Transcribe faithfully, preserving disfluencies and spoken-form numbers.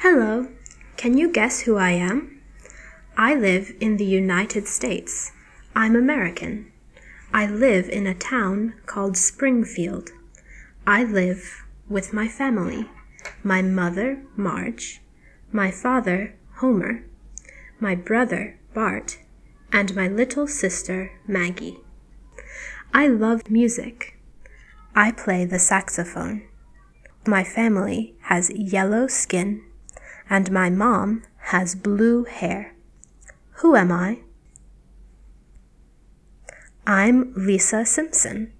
Hello, can you guess who I am? I live in the United States. I'm American. I live in a town called Springfield. I live with my family, my mother, Marge, my father, Homer, my brother, Bart, and my little sister, Maggie. I love music. I play the saxophone. My family has yellow skin, and my mom has blue hair. Who am I? I'm Lisa Simpson.